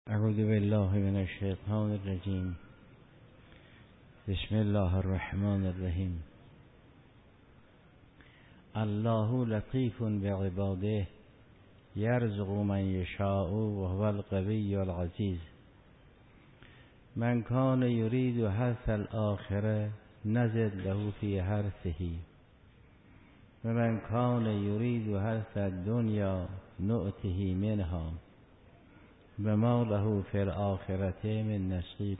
اعوذ بالله من الشیطان الرجیم. بسم الله الرحمن الرحیم. الله لطیف بعباده یرزق من یشاء و هو القوی العزیز. من کان یرید حرث الاخره نزد له فی حرثه و من کان یرید حرث الدنیا نؤته منها و ما له فی الآخرة من نصیب.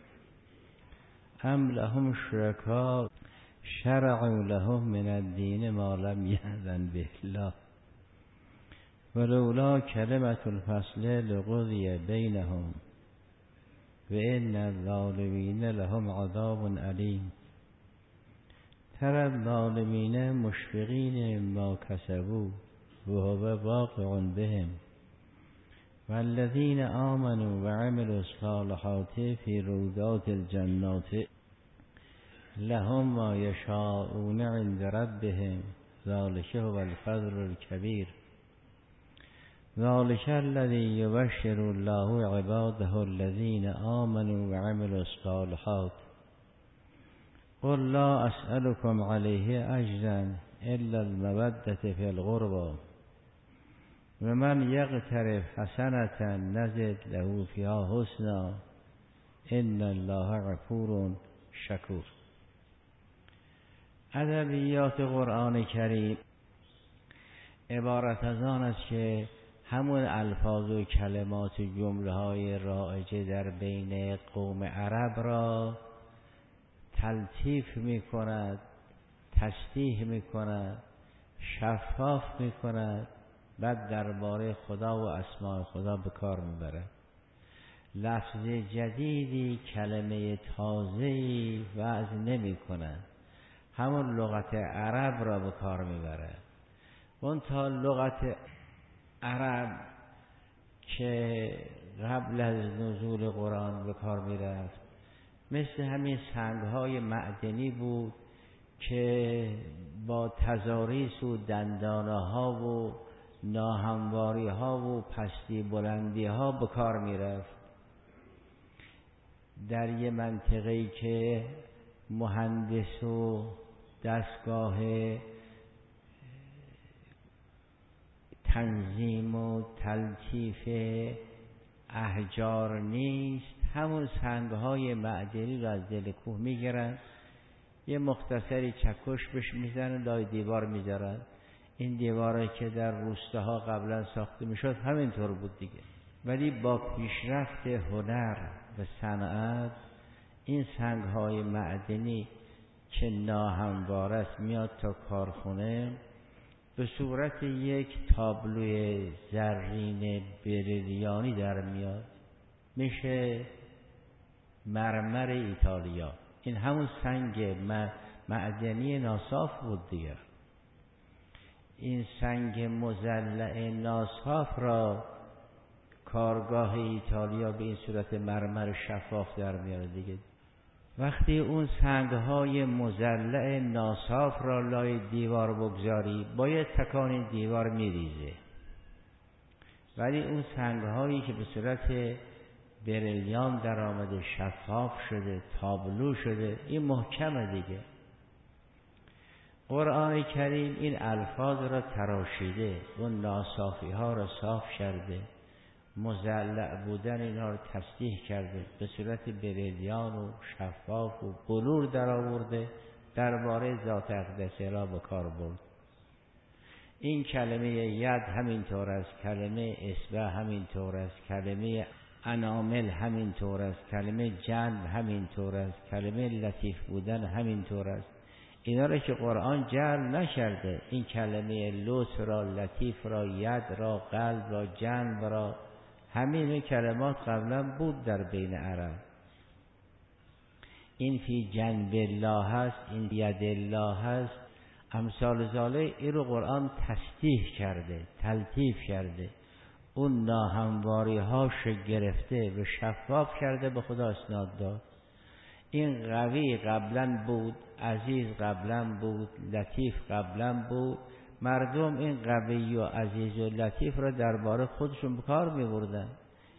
ام لهم شرکاء شرعوا لهم من الدین ما لم یأذن به الله ولولا کلمة الفصل لقضی بینهم و ان الظالمین لهم عذاب علیم. تری الظالمین مشفقین مما کسبوا و هو واقع بهم والذین آمنوا وعملوا الصالحات فی روضات الجنات لهم ما یشاءون عند ربهم ذلک هو الفضل الکبیر. ذلک الذی یبشر الله عباده الذین آمنوا وعملوا الصالحات قل لا اسألكم علیه اجرا الا المودة فی القربى و من یقترف حسنة نزد له فیها حسنا ان الله غفور شکور. ادبیات قرآن کریم عبارت از آن است که همون الفاظ و کلمات و جمله های رایجه در بین قوم عرب را تلطیف می کند، تصحیح می کند، شفاف می کند، بعد درباره خدا و اسماء خدا به کار میبره. لفظ جدیدی، کلمه تازه‌ای وضع نمی کند، همون لغت عرب را به کار میبره. اون تا لغت عرب که قبل از نزول قرآن به کار میرفت مثل همین سنگ‌های معدنی بود که با تضاریس و دندانه‌ها و ناهمواری ها و پستی بلندی ها به کار می رفت. در یه منطقه‌ای که مهندس و دستگاه تنظیم و تلطیف احجار نیست، همون سنگ های معدنی رو از دل کوه می گیرن، یه مختصری چکش بهش میزنن، لای دیوار میذارن. این دیواره که در روستاها قبلا ساخته میشد همینطور بود دیگه. ولی با پیشرفت هنر و صنعت این سنگ‌های معدنی که ناهموار است میاد تا کارخونه، به صورت یک تابلوی زرین بریلیانی در میاد، میشه مرمر ایتالیا. این همون سنگ معدنی ناصاف بود دیگه. این سنگ مزلع ناصاف را کارگاه ایتالیا به این صورت مرمر شفاف در میاره دیگه. وقتی اون سنگ‌های مزلع ناصاف را لای دیوار بگذاری باید تکان دیوار میریزه، ولی اون سنگ‌هایی که به صورت بریلیان در آمده، شفاف شده، تابلو شده، این محکمه دیگه. قرآن کریم این الفاظ را تراشیده، اون ناصافی ها را صاف کرده، مزلع بودن اینا را تصحیح کرده، به صورت بریلیان و شفاف و بلور در آورده، درباره ذات اقدسه را به کار برد. این کلمه ید همینطور است، کلمه اصبع همینطور است، کلمه انامل همینطور است، کلمه جنب همینطور است، کلمه لطیف بودن همینطور است. اینا را که قرآن جعل نکرده، این کلمه لطف را، لطیف را، ید را، قلب را، جنب را، همین کلمات قبلا بود در بین عرب. این فی جنب الله هست، این ید الله هست، امثال ذالک. این رو قرآن تصحیح کرده، تلطیف کرده، اون ناهمواری هاش گرفته و شفاف کرده، به خدا اسناد داد. این قوی قبلا بود، عزیز قبلا بود، لطیف قبلا بود. مردم این قوی و عزیز و لطیف را درباره خودشون به کار می بردن.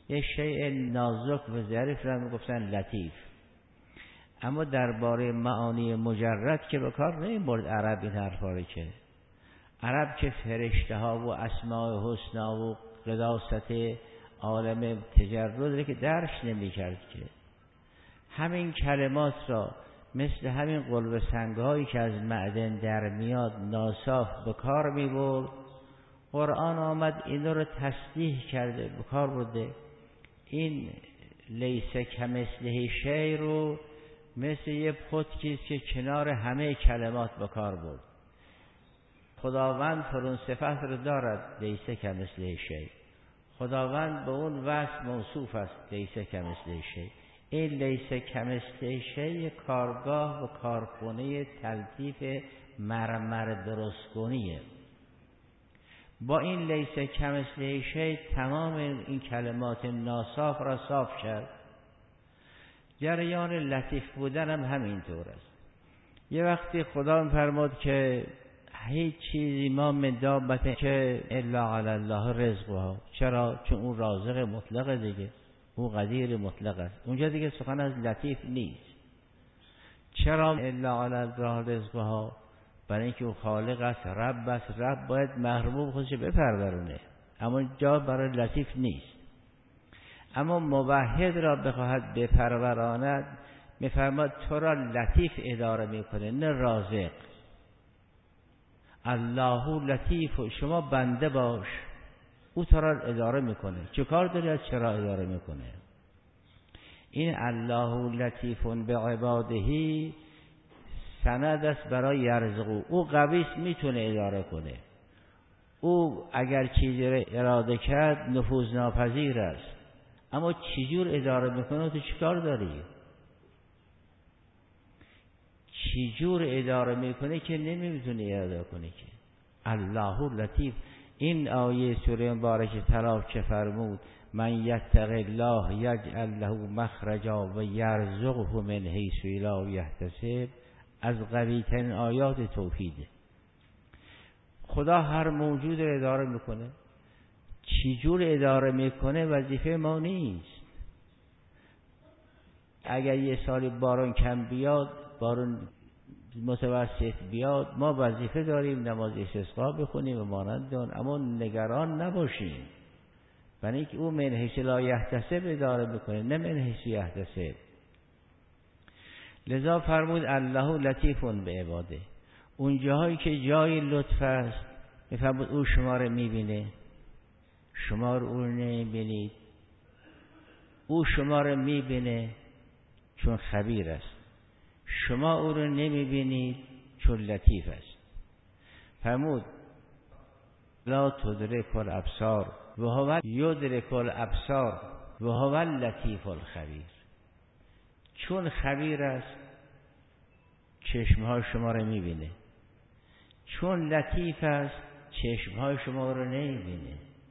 یه شیء نازک و ظریف را میگفتن لطیف. اما درباره معانی مجرد که به کار نمیبرد عرب این حرفا رو. که عرب که فرشته ها و اسماء حسنا و قداست عالم تجرد که درش نمیکرد، که همین کلمات را مثل همین قلب سنگهایی که از معدن در میاد ناصاف به کار میبرد. قرآن آمد این رو تصدیح کرده، به کار برده. این لیس کمثله شیء رو مثل یه پتکیست که کنار همه کلمات به کار برد. خداوند فرون صفت رو دارد، لیس کمثله شیء. خداوند به اون وصف موصوف است، لیس کمثله شیء. این لیس کمثله شیء کارگاه و کارخونه تلطیف مرمر درستگونیه. با این لیس کمثله شیء تمام این کلمات ناصاف را صاف کرد. جریان لطیف بودن هم همینطور است. یه وقتی خدا می‌فرماد که هیچ چیزی ما من دابت که الا علی الله رزقها. چرا؟ چون اون رازق مطلق دیگه، اون قدیر مطلق است. اونجا دیگه سخن از لطیف نیست. چرا الا علی الله رزقها؟ برای اینکه او خالق است، رب است. رب باید محروم خودش بپرورونه، اما جا برای لطیف نیست. اما موحد را بخواهد بپروراند میفرماد تو را لطیف اداره میکنه، نه رازق. الله لطیف، شما بنده باش، او تو را اداره میکنه. چه کار داری از چرا اداره میکنه؟ این الله لطیف بعباده سند است برای یرزقو. او قویست، میتونه اداره کنه. او اگر چیزی را اراده کرد نفوذ ناپذیر است، اما چجور اداره میکنه تو چیکار داری؟ چجور اداره میکنه که نمیتونه اداره کنه. که الله لطیف. این آیه سوره مبارکه تلاوت که فرمود من یتق الله یجعل له مخرجا و یرزقه من حیث لا یحتسب از قوی ترین آیات توحیده. خدا هر موجود رو اداره میکنه. چجور اداره میکنه وظیفه ما نیست. اگر یه سالی باران کم بیاد، باران متوسط بیاد، ما وظیفه داریم نماز استسقا بخونیم و مانند اون، اما نگران نباشیم. برای اینکه او من حیث لا یحتسب اداره میکنه، نه من حیث یحتسب. لذا فرمود الله لطیف به عباده. اون جاهایی که جای لطف است میفرمود او شما رو میبینه، شما رو نمیبینید. او شما رو میبینه چون خبیر است، شما او رو نمیبینید چون لطیف است. فرمود لا تدرک الابصار و هو یدرک الابصار و هو اللطیف الخبیر. چون خبیر است چشمهای شما رو میبینه، چون لطیف است چشمهای شما رو نمیبینه.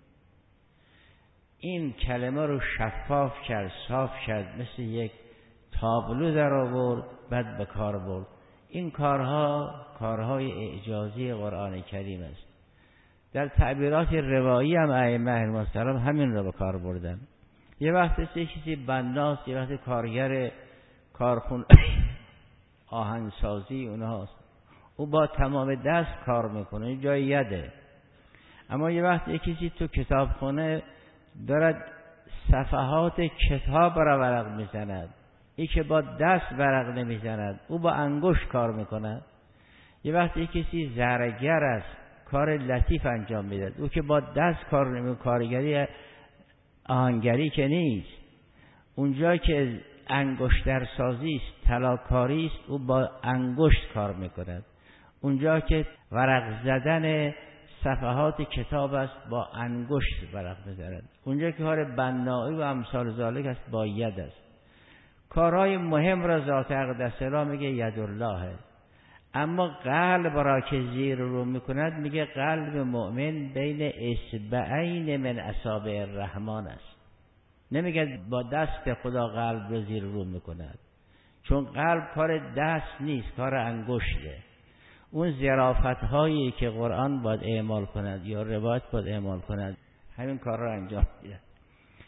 این کلمه رو شفاف کرد، صاف کرد، مثل یک تابلو در آورد، بعد به کار برد. این کارهای اعجازی قرآن کریم است. در تعبیرات روایی هم ائمه المسلم همین رو به کار بردن. یه وقت چیزی بناست، یه وقت کارگر کارخون آهنگسازی اونهاست، او با تمام دست کار میکنه، جای یده. اما یه وقت یکی تو کتابخونه دارد صفحات کتاب را ورق میزند، ای که با دست ورق نمیزند، او با انگشت کار میکند. یه وقت یکی زرگر است، کار لطیف انجام میدهد، او که با دست کار نمیکنه، کارگری آهنگری که نیست. اونجا که انگشتر سازی است، طلاکاری است، او با انگشت کار میکند. اونجا که ورق زدن صفحات کتاب است، با انگشت ورق میزند. اونجا که کار بنایی و امثال ذالک است، با ید است. کارهای مهم را ذات اقدس را میگه یدالله. اما قلب را که زیر رو میکند میگه قلب مؤمن بین اصبعین من اصابع الرحمن است. نمیگه با دست خدا قلب رو زیر رو میکند، چون قلب کار دست نیست، کار انگشته. اون ظرافت هایی که قرآن باید اعمال کند یا روایت باید اعمال کند، همین کار را انجام میده.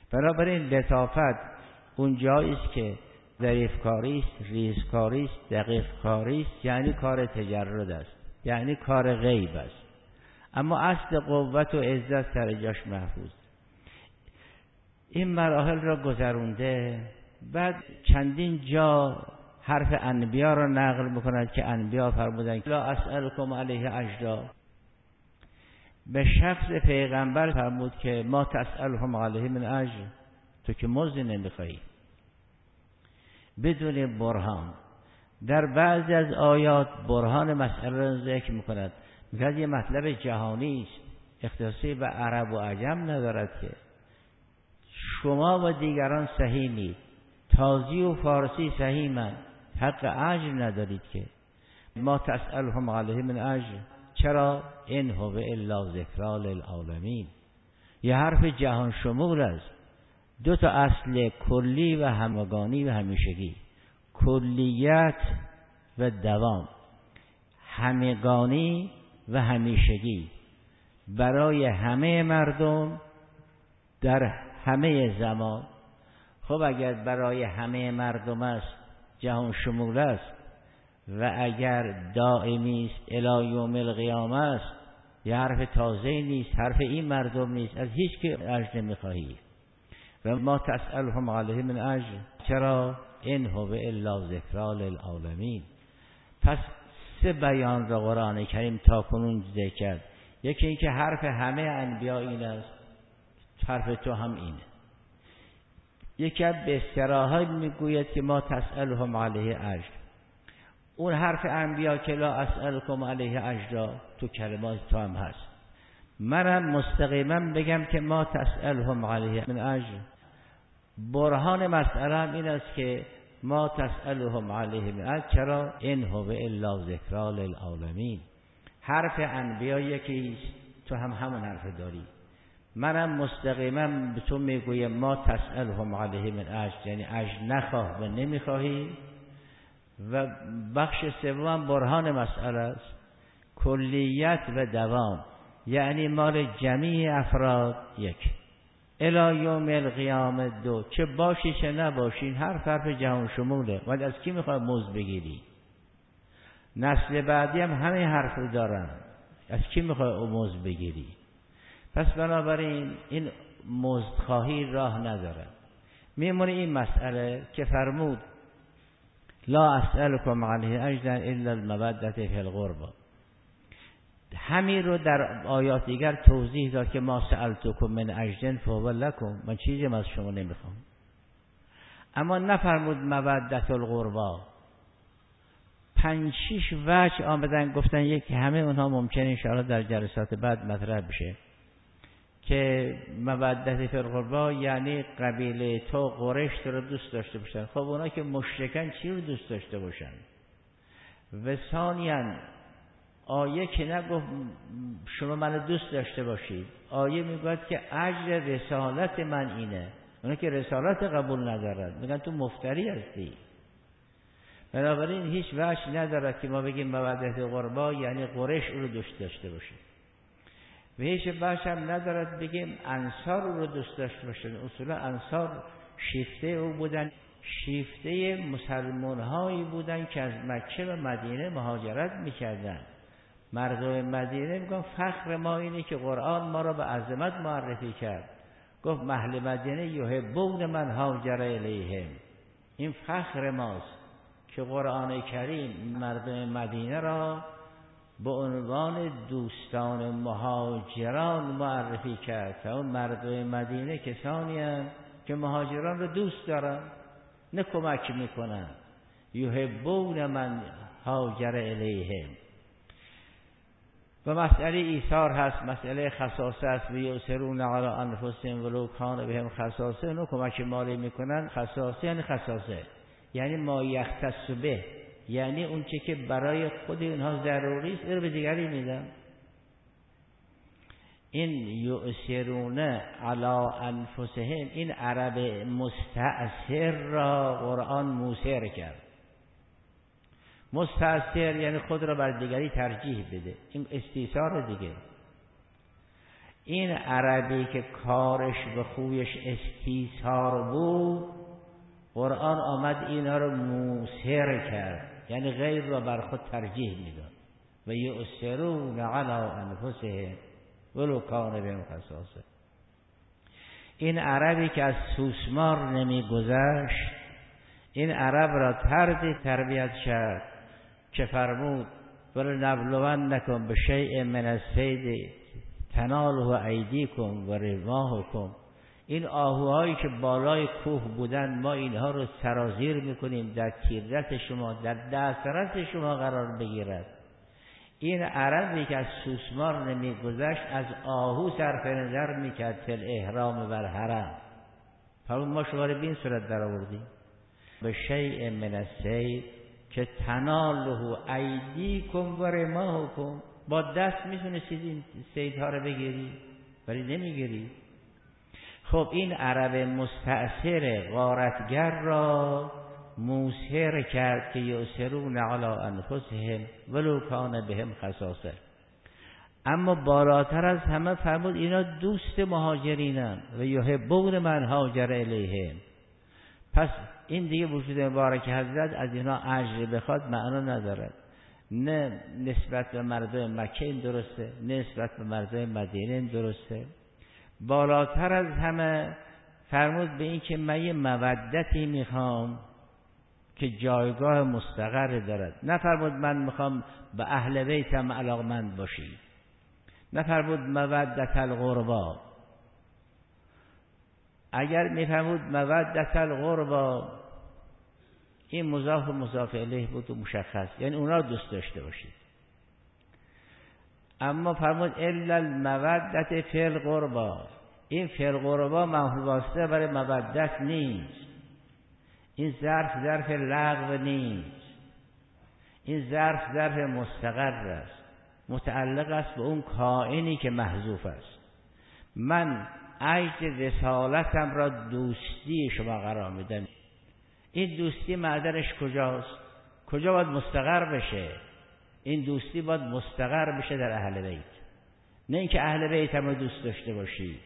بنابراین لطافت اون جایی است که ظریفکاری است، ریزکاری است، دقیق کاری است، یعنی کار تجرد است، یعنی کار غیب است، اما اصل قوت و عزت سر جاش محفوظ. این مراحل را گذرونده، بعد چندین جا حرف انبیا را نقل میکند که انبیا فرمودند لا اسألکم علیه اجرا. به شخص پیغمبر فرمود که ما تسألهم علیه من اجر، تو که مزد نمیخوایی، بدون برهان. در بعضی از آیات برهان مسئله را ذکر میکند، میگه یه مطلب جهانی است، اختصاصی به عرب و عجم ندارد که شما و دیگران سهیمید، تازی و فارسی سهیمند، حق اجر ندارید که. ما تسألهم علیه من اجر، چرا؟ ان هو الا ذکری للعالمین. یه حرف جهان شمول است، دو تا اصل کلی و همگانی و همیشگی، کلیت و دوام، همگانی و همیشگی برای همه مردم در همه زمان. خب اگر برای همه مردم است، جهان شمول است، و اگر دائمی است الی یوم القیامه است، یه حرف تازه نیست، حرف این مردم نیست، از هیچ که اجر نمیخواهی. و ما تسألهم علیه من اجر، چرا؟ ان هو الا ذکری للعالمین. پس سه بیان را قرآن کریم تا کنون ذکر کرد. یکی این که حرف همه انبیا این است، حرف تو هم اینه. یکی به صراحت میگوید که ما تسألهم علیه اجر، اون حرف انبیا که لا اسألکم علیه اجر تو کلمات تو هم هست. منم مستقیما بگم که ما تسألهم علیه من اجر، برهان مسئله هم این است که ما تسألهم علیه من اجر، چرا؟ ان هو الا ذکری للعالمین. حرف انبیا یکیست، تو هم همون حرف داری. منم مستقیما به تو میگویم ما تسألهم علیه من اجر، یعنی اجر نخواه و نمیخواهی. و بخش سوم برهان مسئله است، کلیت و دوام، یعنی مال جمیع افراد یک، الی یوم القیامه دو، چه باشی چه نباشین، حرف جهان شموله. ولی از کی میخوای مزد بگیری؟ نسل بعدی هم همه حرف رو دارن، از کی میخوای مزد بگیری؟ پس بنابراین این مزدخواهی راه نداره. میمونه این مسئله که فرمود لا اسألکم علیه اجرا الا المودة فی القربى. همین رو در آیات دیگر توضیح داد که ما سألتکم من اجر فهو لکم، من چیزی از شما نمیخوام. اما نفرمود مودة القربى. 5-6 وجه آمدن گفتن، یکی همه اونها ممکنه انشاءالله در جلسات بعد مطرح بشه که مودة فی القربى یعنی قبیله تو قریش تو رو دوست داشته باشن. خب اونا که مشرکن چی رو دوست داشته باشن؟ و ثانیاً آیه که نگفت شما منو دوست داشته باشید، آیه میگوید که اجر رسالت من اینه. اونا که رسالت قبول ندارن میگن تو مفتری هستی. بنابراین هیچ وجه نداره که ما بگیم مودة القربى یعنی قریش او رو دوست داشته باشه، و هیچ وجه هم ندارد بگیم انصار او رو دوست داشته باشن. اصولا انصار شیفته او بودن، شیفته مسلمان هایی بودن که از مکه و مدینه مهاجرت میکردن. مردم مدینه میگن فخر ما اینه که قرآن ما را به عظمت معرفی کرد، گفت اهل مدینه یحبون من هاجر الیهم. این فخر ماست که قرآن کریم مردم مدینه را به عنوان دوستان مهاجران معرفی کرد. اون مردم مدینه کسانی هستند که مهاجران رو دوست دارن، نه کمک میکنن. یحبون من هاجر الیهم. و مسئله ایثار هست، مسئله خصاصه است. و یؤثرون علی انفسهم ولو کان بهم خصاصه، اونو کمک مالی میکنن. خصاصه یعنی خصاصه، یعنی ما یختص به، یعنی اون چه که برای خود اینها ضروری است رو به دیگری میدن. این یؤثرون علی انفسهم، این عرب مستأثر را قرآن موثر کرد. مستأثر یعنی خود را بر دیگری ترجیح بده، این استیثار دیگه. این عربی که کارش به خویش استیثار بود، قرآن آمد اینا رو موسر کرد، یعنی غیر را بر خود ترجیح میداد. و یؤثرون علی انفسهم ولو کان بهم خصاصه. این عربی که از سوسمار نمیگذشت، این عرب را طرزی تربیت کرد که فرمود ولنبلونکم بشیء من الصید تناله ایدیکم و رماحکم. این آهوهایی که بالای کوه بودن، ما اینها رو سرازیر میکنیم در تیررس شما، در دسترس شما قرار بگیرد. این عربی که از سوسمار نمیگذشت، از آهو صرف نظر میکرد فی احرام بر حرم. فرمود ما شما رو به این صورت در آوردیم به شیء من الصید که تناله ایدیکم و رماحکم. با دست میتونستید این صیدها رو بگیری ولی نمیگیری. خب این عرب مستأثر غارتگر را موسر کرد که یؤثرون علی انفسهم ولو کان بهم خصاصه. اما بالاتر از همه فرمود اینا دوست مهاجرینن و یحبون من هاجر الیهم. پس این دیگه وجود مبارک حضرت از اینا اجر بخواد معنا ندارد. نه نسبت به مردم مکه این درسته، نه نسبت به مردم مدینه این درسته. بالاتر از همه فرمود به این که من یه مودتی میخوام که جایگاه مستقر دارد. نفرمود من میخوام به اهل بیتم علاقمند باشی، نفرمود مودت القربا. اگر میفرمود مودت القربا، این مضاف و مضاف الیه بود و مشخص، یعنی اونا رو دوست داشته باشید. اما فرمود الا المودت فی القربا، این فی القربا محل واسطه برای مودت نیست. این ظرف لغو نیست، این ظرف مستقر است، متعلق است به اون کائنی که محذوف است. من عجز رسالتم را دوستی شما قرار میدم. این دوستی معدنش کجاست؟ کجا باید مستقر بشه؟ این دوستی باید مستقر بشه در اهل بیت، نه اینکه اهل بیت هم رو دوست داشته باشی.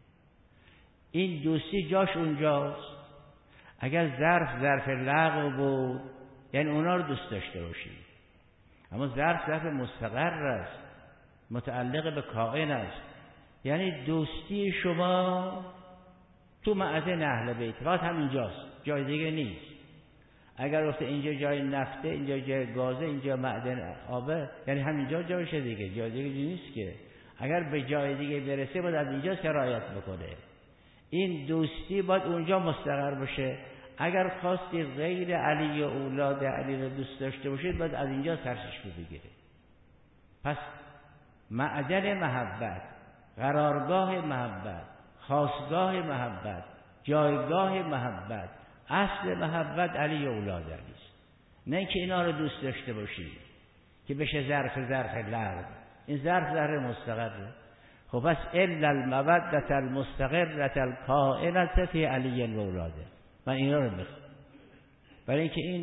این دوستی جاش اونجاست. اگر ظرف لغو بود یعنی اونا رو دوست داشته باشی، اما ظرف مستقر است، متعلق به کائن است. یعنی دوستی شما تو معدن اهل بیت فقط همینجاست، جای دیگه نیست. اگر وقت اینجا جای نفته، اینجا جای گازه، اینجا معدن آبه، یعنی همینجا جایشه دیگه، جای دیگه نیست که. اگر به جای دیگه برسه باید از اینجا سرایت بکنه. این دوستی باید اونجا مستقر بشه. اگر خواستی غیر علی و اولاد علی رو دوست داشته باشید باید از اینجا سرچشمه بگیره. پس معدن محبت، قرارگاه محبت، خاصگاه محبت، جایگاه محبت، اصل محبت علی و اولاد علی است. نه که اینا رو دوست داشته باشی که بشه ظرف لغو. این ظرف مستقره. خب پس الا المودة المستقرة الکائنة فی علی و اولاده. من اینا رو میخوام، برای اینکه این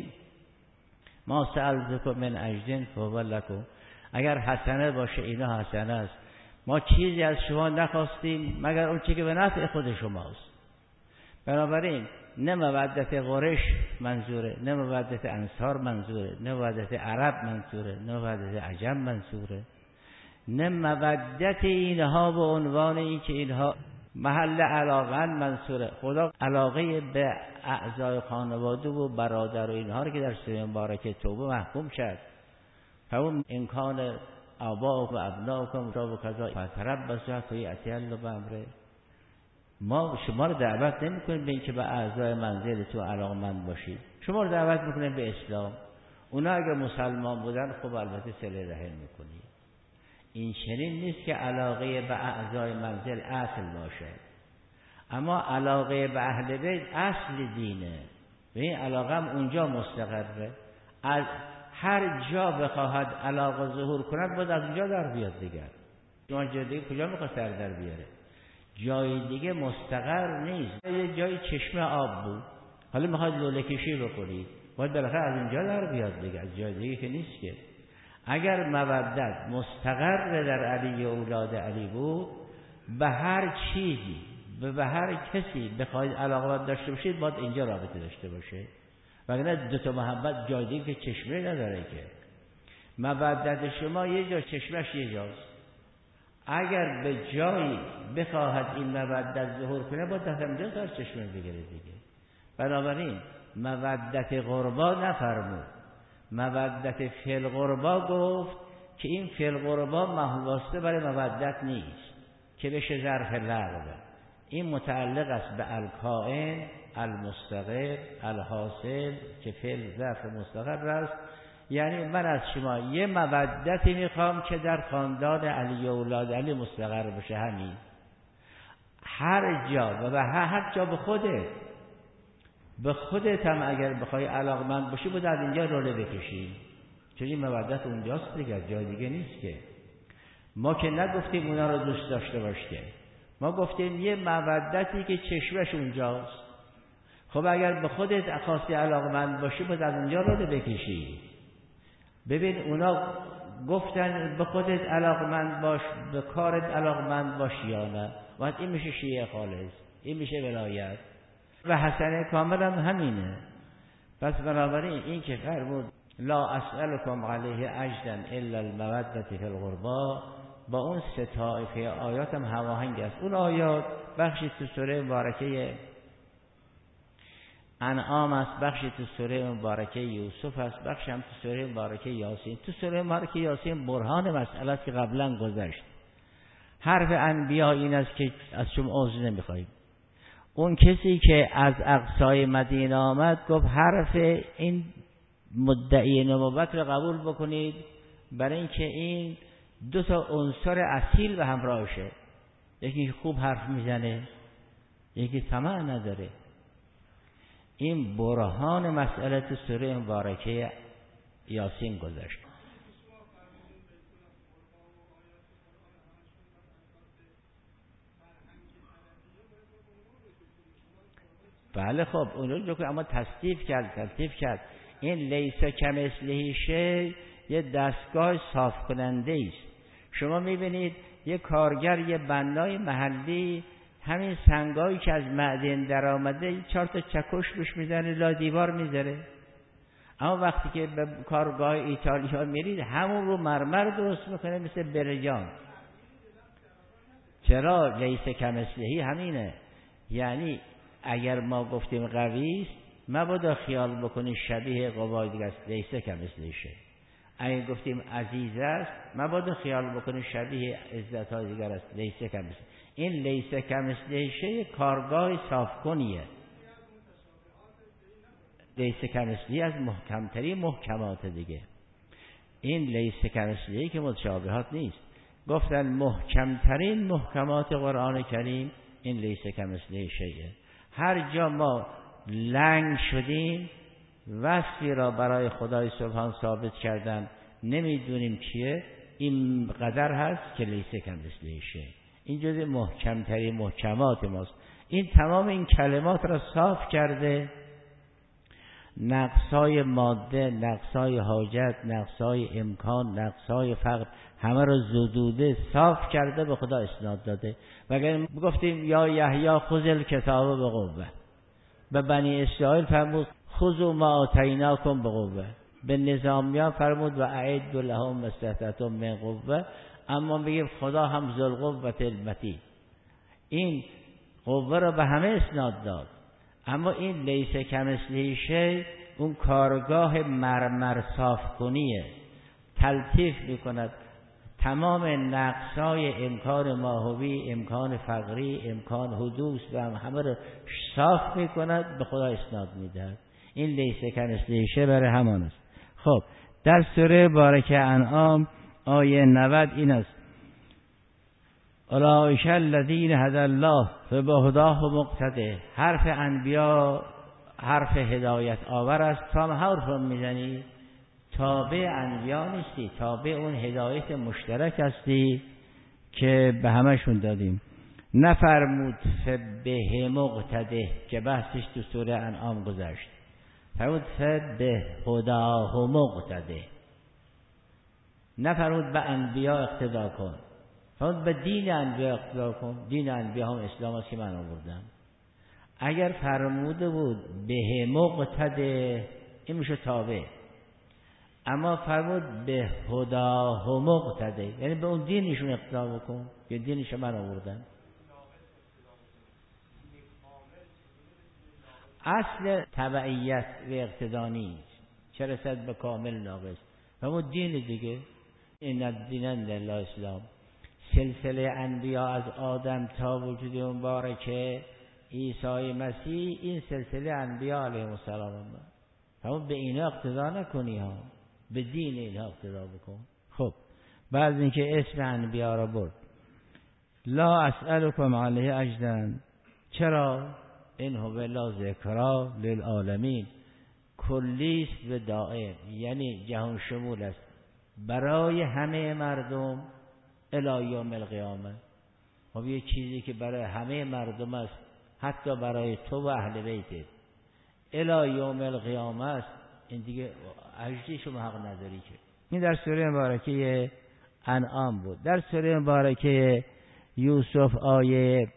ما سألتکم من اجر فهو لکم، اگر حسنه باشه اینا حسنه است. ما چیزی از شما نخواستیم مگر اون چیزی که به نفع خود شماست. بنابراین نه مودت قریش منظوره، نه مودت انصار منظوره، نه مودت عرب منظوره، نه مودت عجم منظوره، نه مودت اینها به عنوان این که اینها محل علاقه منصوره. خدا علاقه به اعضای خانواده و برادر و اینها رو که در سوره مبارکه توبه محکوم کرد، همون امکان آبا و ابناءکم و کذا فتربصوا حتی یأتی الله بامره. ما شما رو دعوت نمی‌کنیم به اینکه به اعضای منزل تو علاقمند باشید، شما رو دعوت می‌کنیم به اسلام. اونا اگر مسلمان بودن خب البته صله رحم می‌کنی. این چنین نیست که علاقه به اعضای منزل اصل باشد، اما علاقه به اهل بیت اصل دینه و این علاقه هم اونجا مستقره. از هر جا بخواهد علاقه ظهور کند باید از اونجا در بیاد دیگر. شما جای دیگه کجا میخواد سر در بیاره؟ جای دیگه مستقر نیست. یه جای چشمه آب بود، حالا میخواد لوله کشی بکنید باید بالاخره از اینجا در بیاد دیگه، از جای دیگه که نیست که. اگر مودت مستقر در علی و اولاد علی بود، به هر چیزی به هر کسی بخواید علاقه داشته باشید باید اینجا رابطه داشته باشه، وگرنه دو تا محبت جای دیگه که چشمه نداره که. مودت شما یه جا، چشمش یه جاست. اگر به جایی بخواهد این مودت ظهور کنه باید دست اونجا تا چشمه بگیره دیگه. بنابراین مودت قربا نفرمود، مودت فی القربا گفت که این فی القربا محواسته برای مودت نیست که بشه ظرف لغو. این متعلق است به الکائن، المستقر، الحاصل که فعل ظرف مستقر است. یعنی من از شما یه مودتی میخوام که در خاندان علی اولاد علی مستقر بشه. همین هر جا و به هر جا به خودت هم اگر بخوای علاقمند باشی بود از اینجا روله بکشی، چون این مودت اونجاست دیگه، جای دیگه نیست که. ما که نگفتیم اونا رو دوست داشته باش که، ما گفتیم یه مودتی که چشمش اونجاست. خب اگر به خودت خاصی علاقمند باشی بود از اونجا روله بکشی. ببین اونا گفتن به خودت علاقمند باش، به کارت علاقمند باش یا نه، و این میشه شیعه خالص، این میشه ولایت. و حسن کامل هم همینه. پس بنابراین این که فرمود لا اسألکم علیه اجرا الا المودة فی القربا، با اون سه طایفه آیات هم هماهنگ است. اون آیات بخشی تو سوره مبارکه انعام است، بخشی تو سوره مبارکه یوسف است، بخشی هم تو سوره مبارکه یاسین. تو سوره مبارکه یاسین برهان مسئله است که قبلا گذشت. حرف انبیا این است که از شما عذر نمیخوایم. اون کسی که از اقصای مدینه آمد گفت حرف این مدعی نبوت رو قبول بکنید، برای اینکه این دو تا عنصر اصیل به همراهشه، یکی خوب حرف میزنه، یکی طمع نداره. این برهان مسئله تو سوره مبارکه یاسین گذشت. بله خب اون رو که اما تصدیف کرد. این لیس کمثله شیء یه دستگاه صاف کننده است. شما میبینید یه کارگر، یه بنای محلی همین سنگایی که از معدن در آمده 4 تا چکش بهش میزنه، لا دیوار میذاره. اما وقتی که به کارگاه ایتالیا میرید همون رو مرمر درست میکنه مثل برجام. چرا؟ لیس کمثله همینه. یعنی اگر ما گفتیم قوی است مبادا خیال بکنی شبیه قوای دیگه است، لیس کمثله شیء. اگر گفتیم عزیز است مبادا خیال بکنی شبیه عزت های دیگر است، لیس کمثله. این لیس کمثله شیء کارگاه صاف کنیه. لیس کمثله از محکمترین محکمات دیگه. این لیس کمثله که متشابهات نیست. گفتن محکمترین محکمات قرآن کریم این لیس کمثله شیء. هر جا ما لنگ شدیم وصفی را برای خدای سبحان ثابت کردن نمیدونیم چیه، این قدر هست که لیس کمثله شیء. این جزء محکمترین محکمات ماست. این تمام این کلمات را صاف کرده، نقصای ماده، نقصای حاجت، نقصای امکان، نقصای فقر همه را زدوده صاف کرده به خدا اسناد داده. وگر گفتیم یا یحیی خذ الکتاب بقوه، به بنی اسرائیل فرمود خذوا ما آتیناکم بقوه، به نظامیان فرمود و اعد لهم ما استطعتم من قوه. اما بگیم خدا هم ذو القوة المتین، این قوه را به همه اسناد داد. اما این لیس کمثله شیء اون کارگاه مرمر صاف کنیه، تلطیف میکند تمام نقصای امکان ماهوی، امکان فقری، امکان حدوث و همه رو صاف میکند به خدا اسناد میدهد. این لیس کمثله شیء برای همان است. خب در سوره بارکه انعام آیه 90 این است: اولئک الذین هدی الله فبهداه مقتده. حرف انبیا حرف هدایت آور است. تا حرف میزنی تابع انبیا نیستی، تابع اون هدایت مشترک هستی که به همشون دادیم. نفرمود فبه مقتده که بحثش تو سوره انعام گذشت. فرمود فبه هداه مقتده. نفرمود به انبیا اقتدا کن. فرمود به دین انبیا اقتدا کن. دین انبیا هم اسلام است که من آوردم. اگر فرموده بود به مقتده، این میشه تابع. اما فرمود به هداه مقتده، یعنی به اون دینشون اقتدا بکن که دینش من آوردم. اصل تبعیت و اقتدا نیست، چه رسد به کامل ناقص. فرمود دین دیگه، این الدین عند الله اسلام. سلسله انبیا از آدم تا وجود مبارک عیسی مسیح، این سلسله انبیا علیهم السلام. فرمود به اینا اقتدا نکنی ها، به دین اینا اقتدا بکن. خب بعد اینکه اسم انبیا را برد، لا اسألکم علیه اجرا، چرا؟ این هو الا ذکری للعالمین، کلیست به دائم، یعنی جهان شمول است برای همه مردم الی یوم القیامه. خب یه چیزی که برای همه مردم است، حتی برای تو و اهل بیتت الی یوم القیامه است، این دیگه اجری شما حق نداری که. این در سوره مبارکه انعام بود. در سوره مبارکه یوسف آیه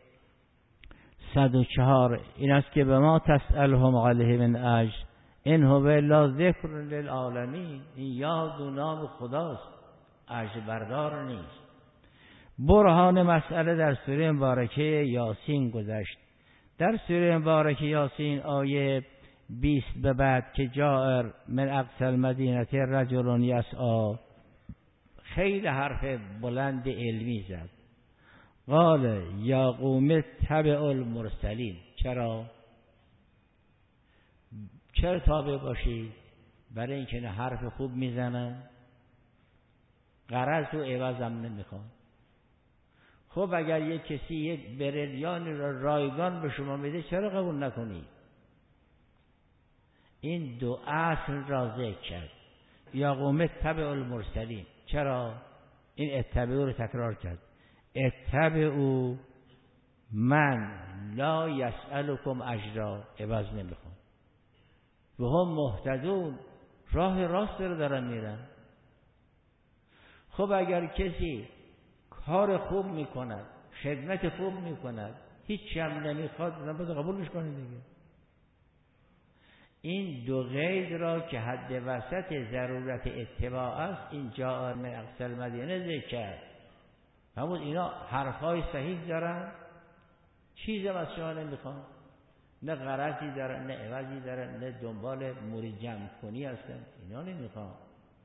104 این است که به ما تسألهم علیه من اجر این هو الا ذکر للعالمین، این یاد و نام خداست، اجر بردار نیست. برهان مسئله در سوره مبارکه یاسین گذشت. در سوره مبارکه یاسین آیه 20 به بعد که جاء من اقصی المدینه رجل یسعی، خیلی حرف بلند علمی زد. قال یا قوم تبع المرسلین، چرا تابع باشید؟ برای اینکه نه حرف خوب میزنن، غرض و عوض هم نمیخوان. خب اگر یک کسی یک بریلیانی را رایگان به شما میده، چرا قبول نکنید؟ این دو اصل را ذکر کرد. یا قوم تبع المرسلین، چرا؟ این اتبعو رو تکرار کرد. اتبعو من لا یسألکم اجرا، عوض نمیخوان. و هم مهتدون، راه راست رو دارن میرن. خب اگر کسی کار خوب میکند، خدمت خوب میکند، هیچ هم نمیخواد، نباید قبولش کنید دیگه. این دو قید را که حد وسط ضرورت اتباع است، این جاء من اقصی المدینه ذکر کرد. همون اینا حرفای صحیح دارن، چیزی از شما نمیخوان، نه غرضی دارن، نه عوضی دارن، نه دنبال مرید جمع کنی هستن، اینا نمیخوان.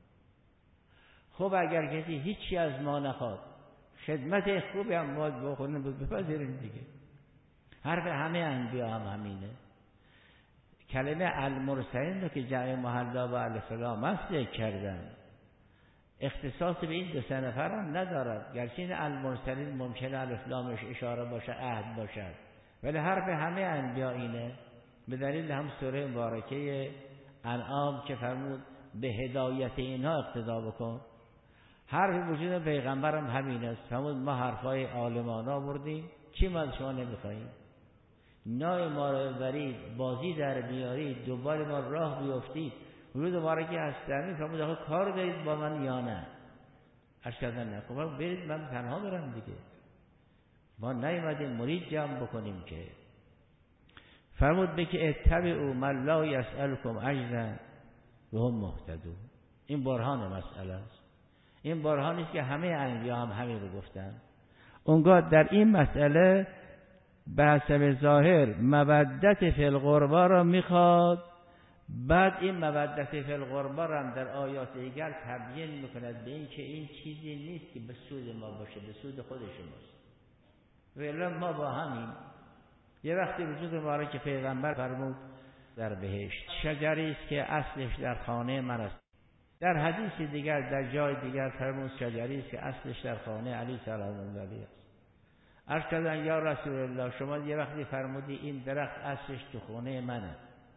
خب اگر کسی هیچی از ما نخواد، خدمت خوبی هم ما بکنیم، بپذیریم دیگه. حرف همه انبیا هم همینه. کلمه المرسلین رو که جمع محلا و الف لام است ذکر کردن، اختصاص به این دو سه نفر هم ندارد. گرچه این المرسلین ممکنه الف لامش اشاره باشه، عهد باشد، ولی حرف همه انبیا اینه. به دلیل هم سوره مبارکه انعام که فرمود به هدایت اینها اقتدا بکن. حرف وجود پیغمبر هم همین است. فرمود ما حرفای عالمان آوردیم، چی ما از شما نمیخواییم؟ نای ما رو برید، بازی در بیارید، دوباره ما راه بیفتید، ورود مبارکی هستن. فرمود آخه کار دارید با من یا نه؟ اشکردن نه. خب برید، من تنها برم دیگه، ما نیومدیم مرید جمع بکنیم که. فرمود به که اتبعوا من لا یسألکم اجرا و هم مهتدون. این برهان مسئله است. این برهانی است که همه انبیا هم همین رو گفتن. اونگاه در این مسئله به حسب ظاهر مودت فی القربا را میخواد، بعد این مودت فی القربا را هم در آیات دیگر تبیین میکند به این که این چیزی نیست که به سود ما باشه، به سود خود شماست. ولی ما با همین. یه وقتی وجود مبارک پیغمبر فرمود در بهشت شجری است که اصلش در خانه من است. در حدیث دیگر در جای دیگر فرمود شجری است که اصلش در خانه علی سلام الله علیه است. عرض کردن یا رسول الله شما یه وقتی فرمودی این درخت اصلش تو خانه منه،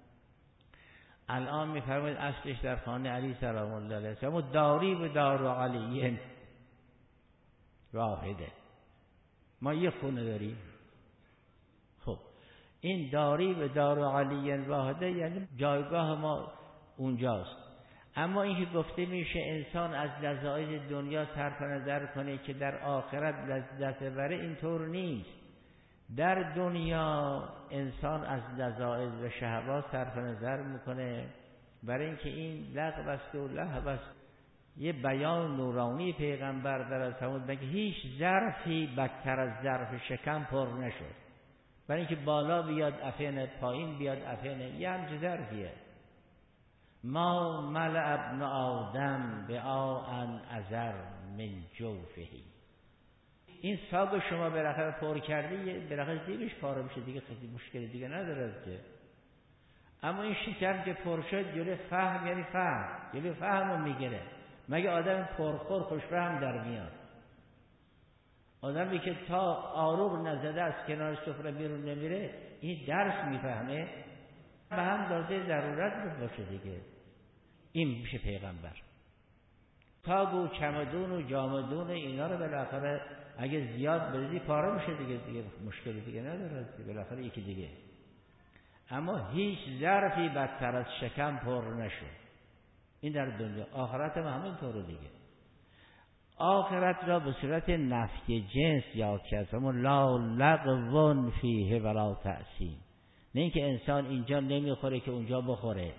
الان میفرمایید اصلش در خانه علی سلام الله علیه است. فرمود داری به دار علی واحده، ما یه خونه داریم. خب این داری به دار علی واحده یعنی جایگاه ما اونجاست. اما اینکه گفته میشه انسان از لذایذ دنیا صرف نظر کنه که در آخرت لذت بره، اینطور نیست. در دنیا انسان از لذایذ و شهوات صرف نظر میکنه برای اینکه این لغو است و لهو است. یه بیان نورانی پیغمبر در فرمود که هیچ ظرفی بدتر از ظرف شکم پر نشد. برای اینکه بالا بیاد افینه، پایین بیاد افینه، یه همچه ظرفیه. ما ملأ ابن آدم بآآ ازر من جوفهی. این ساگ شما بالاخره پر کردی، بالاخره زیرش پاره بشه دیگه، خیلی مشکلی دیگه نداره که. اما این شکم که پر شد جلوی فهم، یعنی فهم جلوی فهم رو میگیره. مگه آدم پرخور خوشفهم در میاد؟ آدمی که تا آروغ نزده از کنار سفره بیرون نمیره، این درس میفهمه؟ به هم دازه ضرورت باشه دیگه. این میشه پیغمبر. تاگ و چمدون و جامدون و اینا رو بالاخره اگه زیاد بریزی پاره میشه دیگه مشکلی دیگه نداره بالاخره یکی دیگه. اما هیچ ظرفی بدتر از شکم پر نشد. این در دنیا. آخرت هم همینطوره دیگه. آخرت را به صورت نفی جنس یاد کرد. لا لغو فیه ولا تأثیم. نه اینکه انسان اینجا نمیخوره که اونجا بخوره.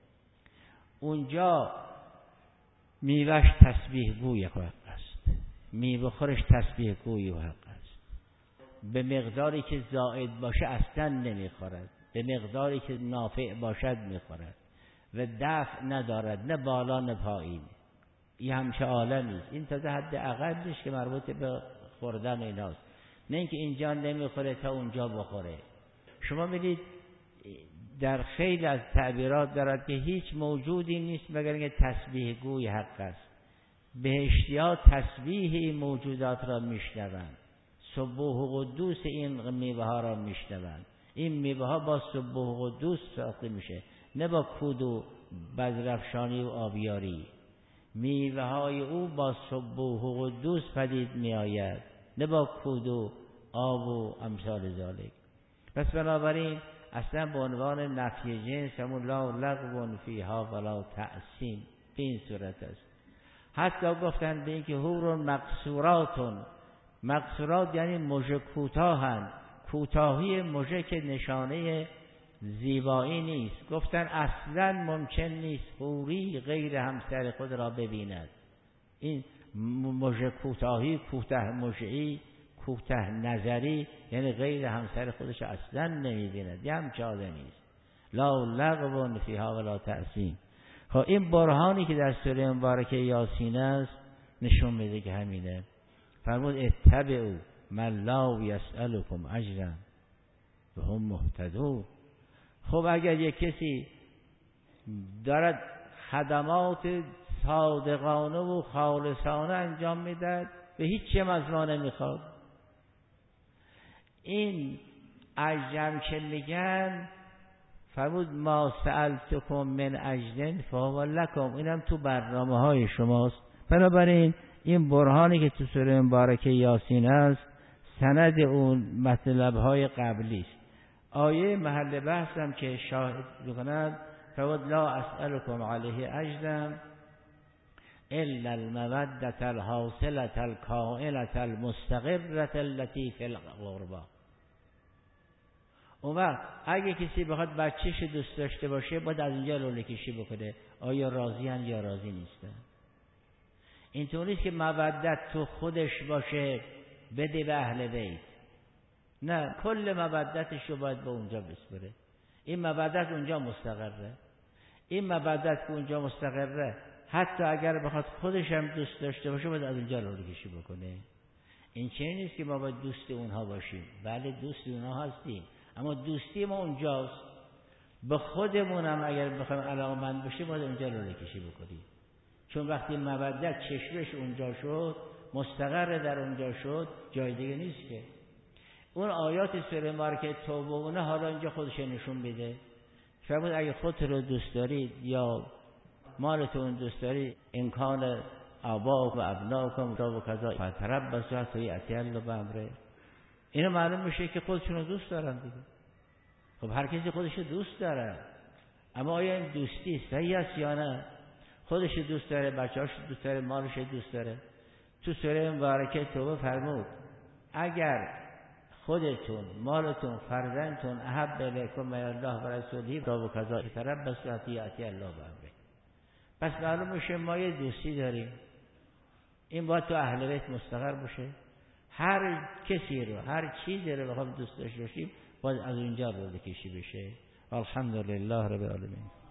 اونجا میوهش تسبیح گوی حق است، میوه خورش تسبیح گوی حق است. به مقداری که زائد باشه اصلا نمیخورد، به مقداری که نافع باشد میخورد و دفع ندارد، نه بالا نه پایین. این همچه عالمی است. این تازه حد اقلش که مربوط به خوردن ایناست، نه اینکه اینجا نمیخوره تا اونجا بخوره. شما میدید در خیلی از تعبیرات دارد که هیچ موجودی نیست مگر اینکه تسبیح گوی حق است. بهشتی‌ها تسبیح این موجودات را میشنوند، سبوح و قدوس این میوه ها را میشنوند. این میوه ها با سبوح و قدوس ساخته میشه، نه با کود و بزرفشانی و آبیاری. میوه های او با سبوح و قدوس پدید می آید، نه با کود و آب و امثال ذالک. پس بنابراین اصلا به عنوان نفی جنس همون لا لغو فیها ولا تأثیم به این صورت است. حتی گفتن به این که حور مقصوراتون، مقصورات یعنی مژه کوتاهند. کوتاهی مژه که نشانه زیبایی نیست. گفتن اصلا ممکن نیست حوری غیر همسر خود را ببیند. این مژه کوتاهی، کوته مژه‌ای، کوته نظری، یعنی غیر همسر خودش اصلا نمیبیند. یه همچه آدمی نیست. لا لغو فیها ولا تأثیم. خب این برهانی که در سوره مبارکه یاسین است نشون میده که همینه. فرمود اتبعوا من لا یسألکم اجرا و هم مهتدون. خب اگر یک کسی دارد خدمات صادقانه و خالصانه انجام میدهد به هیچ چیز از ما نمیخواد، این اجرم که میگن فرمود ما سألتکم من اجر فهو لکم، اینم تو برنامه های شماست. بنابراین این برهانی که تو سوره مبارکه یاسین است سند اون مطلب های قبلی است. آیه محل بحثم که شاهد می‌کند فرمود لا اسألکم علیه اجرا الا المودة الحاصلة الکائنة المستقرة التي فی القربى. اون وقت اگه کسی بخواد بچه‌ش دوست داشته باشه باید از اینجا لوله کشی بکنه آیا راضی ان یا راضی نیستن. اینطور نیست که مودت تو خودش باشه بده به اهل بیت، نه، کل مودتش رو باید به اونجا بسپره. این مودت اونجا مستقره. این مودت که اونجا مستقره حتی اگر بخواد خودش هم دوست داشته باشه باید از اونجا لوله کشی بکنه. این چنین نیست که ما باید دوست اونها باشیم. بله دوست اونها هستیم، اما دوستی ما اونجاست. به خودمون هم اگر بخوایم علاقه‌مند باشیم باید اونجا لوله کشی بکنیم. چون وقتی مودت چشمش اونجا شد، مستقر در اونجا شد، جای دیگه نیست که. اون آیات سوره مبارکه توبه اونه حالا اینجا خودش نشون میده. فرمود اگه خودت رو دوست دارید یا مالتون دوست دارید امکان آبا و ابناکم و کذا فتربصوا حتی یأتی الله بامره. اینو معلوم میشه که خودشون رو دوست دارن دیگه. خب هر کسی خودش رو دوست داره، اما آیا این دوستی صحیح است یا نه؟ خب خودش دوست داره، بچه‌هاش دوست داره، مالش دوست داره. تو سوره مبارکه توبه فرمود اگر خودتون، مالتون، فرزندتون احب الیکم من الله و رسوله و کذا تربصوا حتی یأتی الله بامره. پس معلوم میشه ما یه دوستی داریم، این باید تو اهل بیت مستقر باشه. هر کسی رو، هر چیزی رو بخوام دوست داشته باشیم باید از اونجا رو بکشی بشه. الحمدلله رب العالمین.